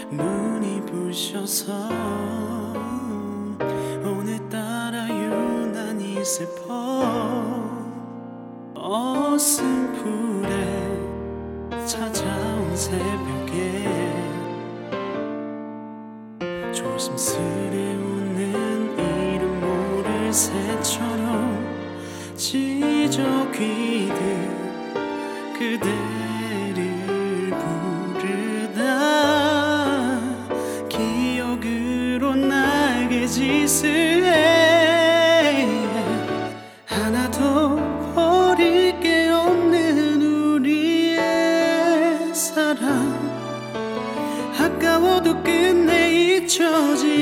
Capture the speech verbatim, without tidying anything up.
눈이 부셔서 오늘따라 유난히 슬퍼. 어슴푸레 찾아온 새벽에 조심스레 우는 이름 모를 새처럼 지저귀듯 그대를 부르다 기억으로 날개짓을 해. 하나도 버릴 게 없는 우리의 사랑, 아까워도 끝내 잊혀지